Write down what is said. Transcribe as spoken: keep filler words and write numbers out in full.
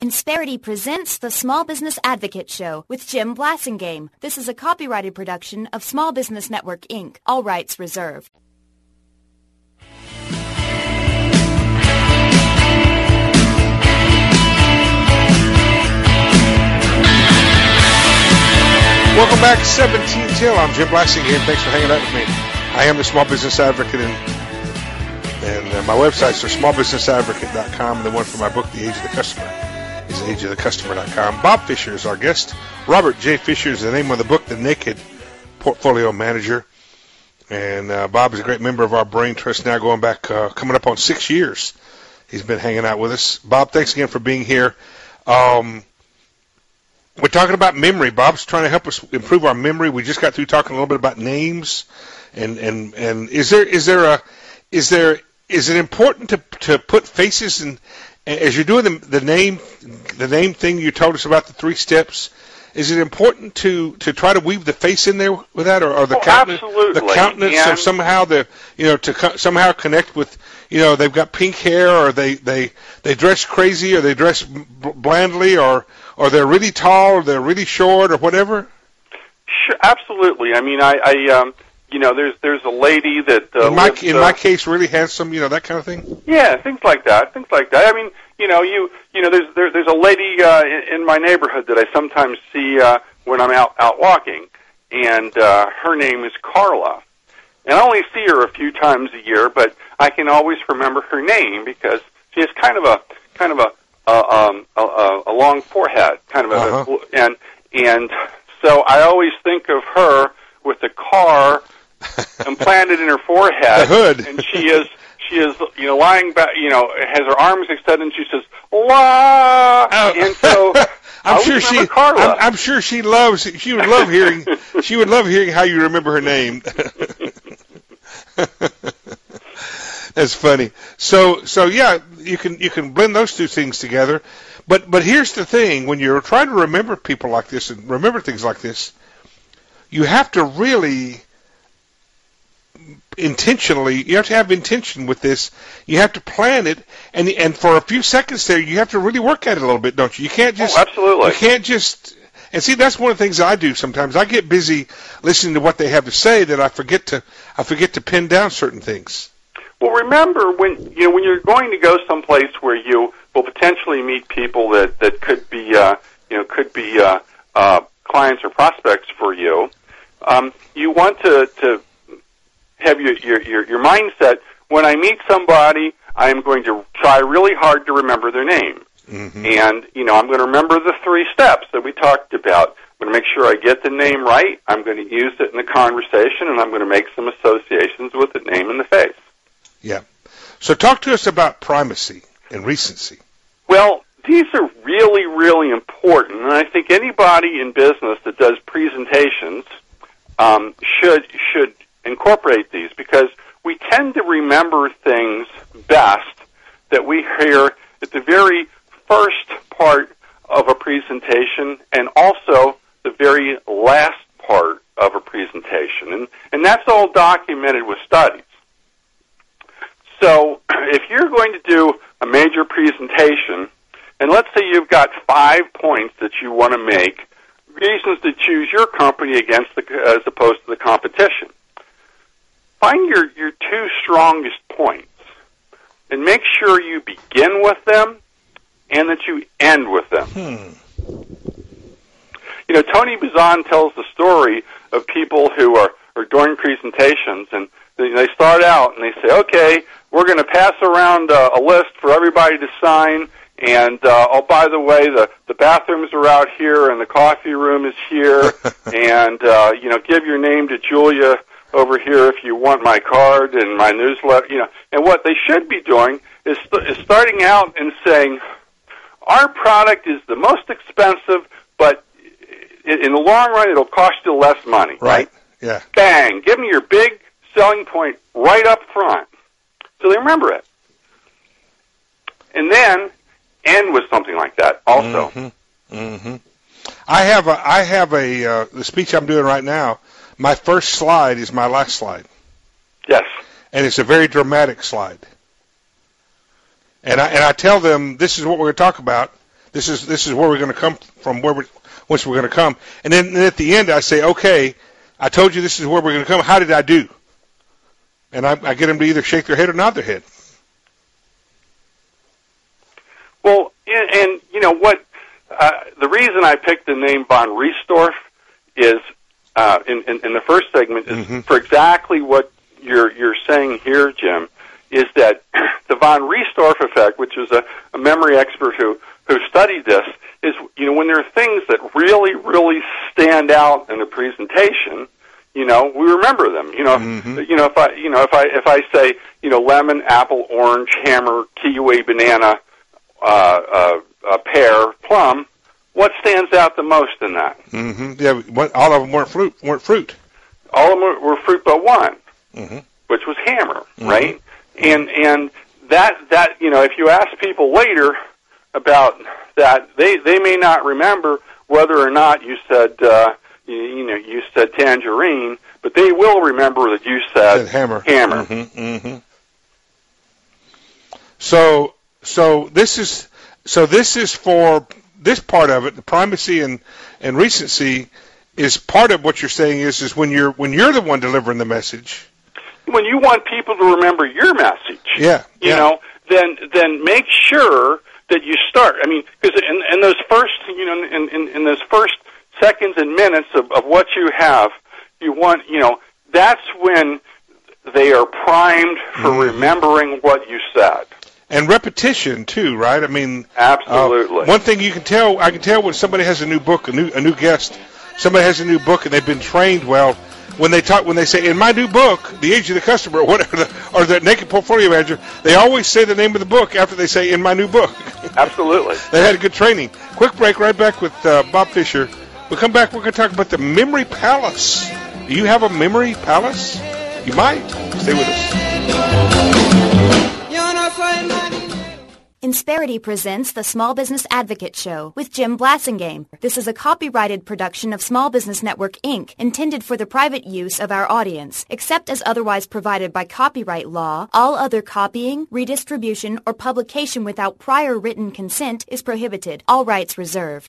Insperity presents the Small Business Advocate Show with Jim Blasingame. This is a copyrighted production of Small Business Network, Incorporated. All rights reserved. Welcome back to seventeen till. I'm Jim Blasingame. Thanks for hanging out with me. I am the Small Business Advocate, and, and uh, my websites are small business advocate dot com, and the one for my book, The Age of the Customer, is age of the customer dot com. Bob Fisher is our guest. Robert J. Fisher is the name of the book, The Naked Portfolio Manager. And uh, Bob is a great member of our Brain Trust now, going back, uh, coming up on six years. He's been hanging out with us. Bob, thanks again for being here. Um, we're talking about memory. Bob's trying to help us improve our memory. We just got through talking a little bit about names. And, and, and is there is there a is there is it important to to put faces in as you're doing the, the name the name thing you told us about, the three steps? Is it important to, to try to weave the face in there with that, or, or the oh, countenance, absolutely. the countenance, and or somehow the you know to co- somehow connect with, you know, they've got pink hair, or they, they, they dress crazy, or they dress b- blandly, or or they're really tall, or they're really short, or whatever? Sure, absolutely. I mean, I, I um, you know, there's there's a lady that uh, in my lives, in uh, my case, really handsome, you know, that kind of thing. Yeah, things like that. Things like that. I mean, you know, you you know, there's there's there's a lady uh, in, in my neighborhood that I sometimes see uh, when I'm out out walking, and uh, her name is Carla. And I only see her a few times a year, but I can always remember her name because she has kind of a kind of a uh, um, a, a, a long forehead, kind of a, uh-huh. and and so I always think of her with a car implanted in her forehead, the hood, and she is she is you know lying back, you know, has her arms extended, and she says "La," oh. and so I'm sure she Carla. I'm, I'm sure she loves she would love hearing she would love hearing how you remember her name. That's funny. So so yeah, you can you can blend those two things together. But but here's the thing: when you're trying to remember people like this and remember things like this, you have to really intentionally, you have to have intention with this. You have to plan it, and and for a few seconds there, you have to really work at it a little bit, don't you? You can't just oh, absolutely. You can't just. And see, that's one of the things I do sometimes. I get busy listening to what they have to say that I forget to I forget to pin down certain things. Well, remember when you know when you're going to go someplace where you will potentially meet people that that could be uh, you know could be uh, uh, clients or prospects for you. Um, you want to to have your, your your your mindset. When I meet somebody, I am going to try really hard to remember their name. Mm-hmm. And, you know, I'm going to remember the three steps that we talked about. I'm going to make sure I get the name right. I'm going to use it in the conversation, and I'm going to make some associations with the name and the face. Yeah. So talk to us about primacy and recency. Well, these are really, really important, and I think anybody in business that does presentations um, should should incorporate these, because we tend to remember things best that we hear at the very first part of a presentation and also the very last part of a presentation. And, and that's all documented with studies. So if you're going to do a major presentation, and let's say you've got five points that you want to make, reasons to choose your company against the, as opposed to the competition, find your, your two strongest points and make sure you begin with them and that you end with them. Hmm. You know, Tony Buzan tells the story of people who are, are doing presentations, and they, they start out and they say, okay, we're going to pass around uh, a list for everybody to sign, and, uh, oh, by the way, the, the bathrooms are out here and the coffee room is here, and, uh, you know, give your name to Julia over here if you want my card and my newsletter, you know. And what they should be doing is, st- is starting out and saying, our product is the most expensive, but in the long run, it'll cost you less money, right? Right, yeah. Bang! Give me your big selling point right up front, so they remember it. And then end with something like that also. Mm-hmm. Mm-hmm. I have a, I have a, uh, the speech I'm doing right now, my first slide is my last slide. Yes. And it's a very dramatic slide. And I, and I tell them, this is what we're going to talk about. This is this is where we're going to come from, where we're, once we're going to come. And then, then at the end, I say, okay, I told you this is where we're going to come. How did I do? And I, I get them to either shake their head or nod their head. Well, and, and you know what? Uh, the reason I picked the name von Riesdorf is uh, in, in, in the first segment is mm-hmm. for exactly what you're you're saying here, Jim. Is that the von Riesdorf effect, which is a, a memory expert who who studied this, is you know when there are things that really really stand out in a presentation, you know we remember them. You know, mm-hmm. you know if I you know if I if I say you know lemon, apple, orange, hammer, kiwi, banana. Uh, uh, a pear, plum. What stands out the most in that? Mm-hmm. Yeah, all of them weren't fruit. Weren't fruit. All of them were fruit, but one, mm-hmm. which was hammer, mm-hmm. right? And and that that you know, if you ask people later about that, they they may not remember whether or not you said uh, you, you know you said tangerine, but they will remember that you said, said hammer. Hammer. Mm-hmm. Mm-hmm. So. So this is so this is for this part of it. The primacy and, and recency is part of what you're saying is is when you're when you're the one delivering the message. When you want people to remember your message, yeah, you yeah. know, then then make sure that you start. I mean, because in, in those first you know in, in, in those first seconds and minutes of, of what you have, you want you know that's when they are primed for mm-hmm. remembering what you said. And repetition too, right? I mean, absolutely. Uh, one thing you can tell, I can tell when somebody has a new book, a new a new guest, somebody has a new book, and they've been trained well. When they talk, when they say, "In my new book, The Age of the Customer," or whatever, the, or the Naked Portfolio Manager, they always say the name of the book after they say, "In my new book." Absolutely. They had a good training. Quick break. Right back with uh, Bob Fisher. We'll come back. We're going to talk about the Memory Palace. Do you have a Memory Palace? You might. Stay with us. Insperity presents the Small Business Advocate Show with Jim Blasingame. This is a copyrighted production of Small Business Network, Incorporated, intended for the private use of our audience. Except as otherwise provided by copyright law, all other copying, redistribution, or publication without prior written consent is prohibited. All rights reserved.